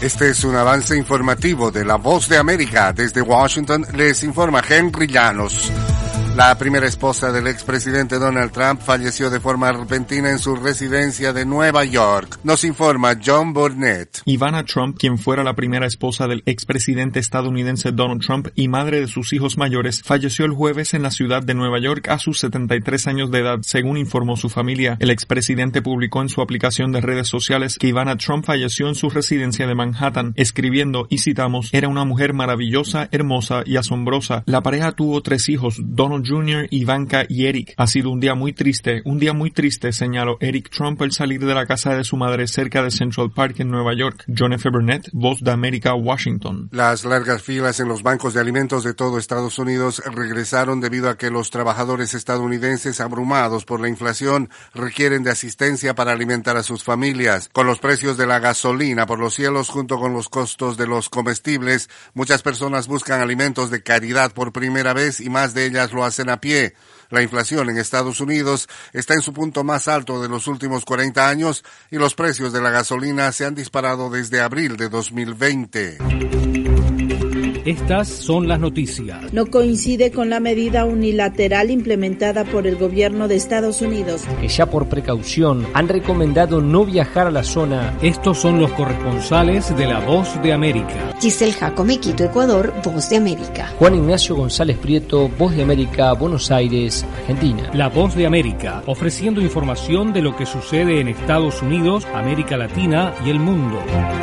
Este es un avance informativo de La Voz de América. Desde Washington les informa Henry Llanos. La primera esposa del expresidente Donald Trump falleció de forma repentina en su residencia de Nueva York. Nos informa John Burnett. Ivana Trump, quien fuera la primera esposa del expresidente estadounidense Donald Trump y madre de sus hijos mayores, falleció el jueves en la ciudad de Nueva York a sus 73 años de edad, según informó su familia. El expresidente publicó en su aplicación de redes sociales que Ivana Trump falleció en su residencia de Manhattan, escribiendo, y citamos, «Era una mujer maravillosa, hermosa y asombrosa. La pareja tuvo 3 hijos, Donald Jr., Ivanka y Eric. Ha sido un día muy triste, señaló Eric Trump al salir de la casa de su madre cerca de Central Park en Nueva York. John F. Burnett, Voz de América, Washington. Las largas filas en los bancos de alimentos de todo Estados Unidos regresaron debido a que los trabajadores estadounidenses, abrumados por la inflación, requieren de asistencia para alimentar a sus familias. Con los precios de la gasolina por los cielos junto con los costos de los comestibles, muchas personas buscan alimentos de calidad por primera vez y más de ellas lo hacen a pie. La inflación en Estados Unidos está en su punto más alto de los últimos 40 años y los precios de la gasolina se han disparado desde abril de 2020. Estas son las noticias. No coincide con la medida unilateral implementada por el gobierno de Estados Unidos, que ya por precaución han recomendado no viajar a la zona. Estos son los corresponsales de La Voz de América. Giselle Jacome, Quito, Ecuador, Voz de América. Juan Ignacio González Prieto, Voz de América, Buenos Aires, Argentina. La Voz de América, ofreciendo información de lo que sucede en Estados Unidos, América Latina y el mundo.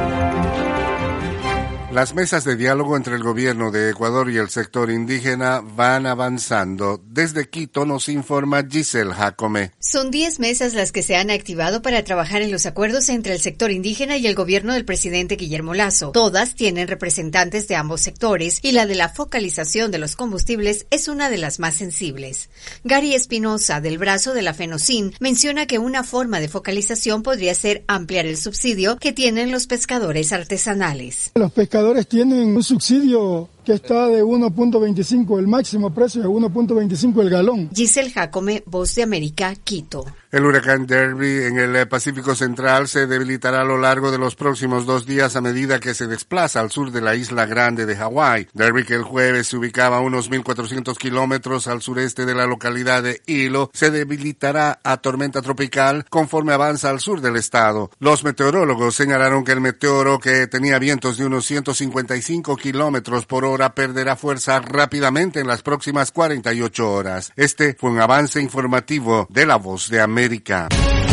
Las mesas de diálogo entre el gobierno de Ecuador y el sector indígena van avanzando. Desde Quito nos informa Giselle Jacome. Son 10 mesas las que se han activado para trabajar en los acuerdos entre el sector indígena y el gobierno del presidente Guillermo Lasso. Todas tienen representantes de ambos sectores y la de la focalización de los combustibles es una de las más sensibles. Gary Espinosa, del brazo de la FENOCIN, menciona que una forma de focalización podría ser ampliar el subsidio que tienen los pescadores artesanales. Los pescadores tienen un subsidio que está de 1.25, el máximo precio de 1.25 el galón. Giselle Jacome, Voz de América, Quito. El huracán Derby en el Pacífico Central se debilitará a lo largo de los próximos 2 días a medida que se desplaza al sur de la isla grande de Hawái. Derby, que el jueves se ubicaba a unos 1.400 kilómetros al sureste de la localidad de Hilo, se debilitará a tormenta tropical conforme avanza al sur del estado. Los meteorólogos señalaron que el meteoro, que tenía vientos de unos 155 kilómetros por hora, perderá fuerza rápidamente en las próximas 48 horas. Este fue un avance informativo de La Voz de América.